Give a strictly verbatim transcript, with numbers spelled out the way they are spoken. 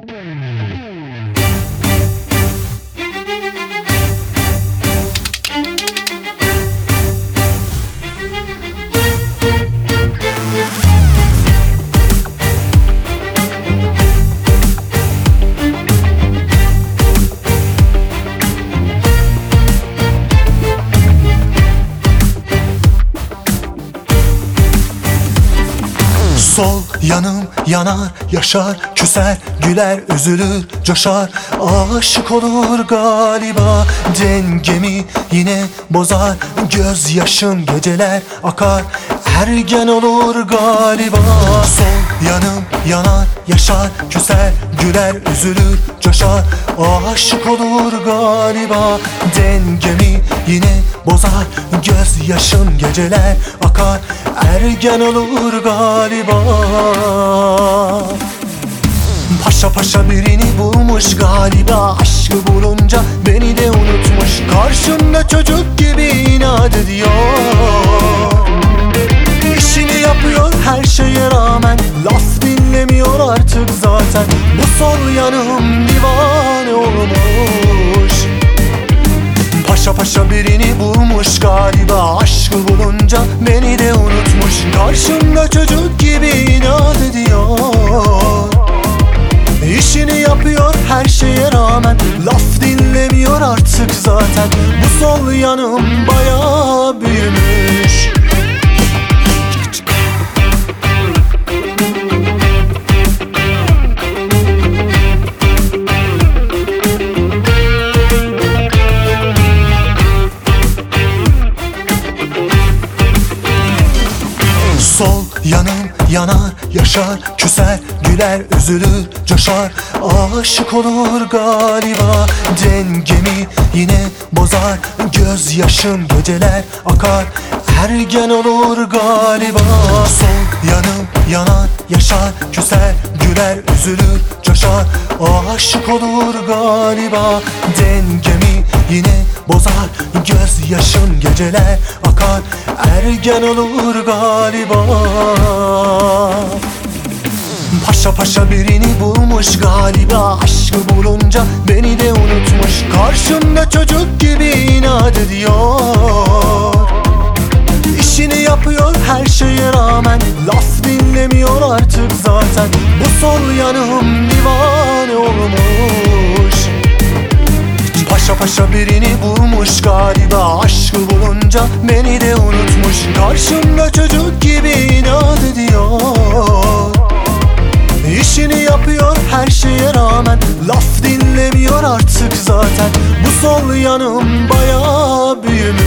Sol yanım yanar, yaşar, küser, güler, üzülür, coşar, aşık olur galiba. Dengemi yine bozar, gözyaşım geceler akar, ergen olur galiba. Sol yanım yanar, yaşar, küser, güler, üzülür, coşar, aşık olur galiba. Dengemi yine bozar, gözyaşım geceler akar, ergen olur galiba. Paşa paşa birini bulmuş galiba, aşkı bulunca beni de unutmuş. Karşımda çocuk gibi inat ediyor, İşini yapıyor her şeye rağmen, laf dinlemiyor artık zaten. Bu sol yanım divane olmuş. Paşa paşa birini bulmuş galiba, aşkı bulunca beni de unutmuş. Karşımda çocuk gibi inat ediyor, İşini yapıyor her şeye rağmen, laf dinlemiyor artık zaten. Bu sol yanım bayağı büyümüş. Sol yanım yanar, yaşar, küser, güler, üzülür, coşar, aşık olur galiba. Dengemi yine bozar, gözyaşım geceler akar, ergen olur galiba. Sol yanım yanar, yaşar, küser, güler, üzülür, coşar, aşık olur galiba. Dengemi yine bozar, gözyaşım geceler akar, ergen olur galiba. Paşa paşa birini bulmuş galiba, aşkı bulunca beni de unutmuş. Karşımda çocuk gibi inat ediyor, İşini yapıyor her şeye rağmen, laf dinlemiyor artık zaten. Bu sol yanım divane olmuş. Paşa paşa birini bulmuş galiba, aşkı bulunca beni de unutmuş. Karşımda çocuk gibi inat ediyor, İşini yapıyor her şeye rağmen, laf dinlemiyor artık zaten. Bu sol yanım bayağı büyümüş.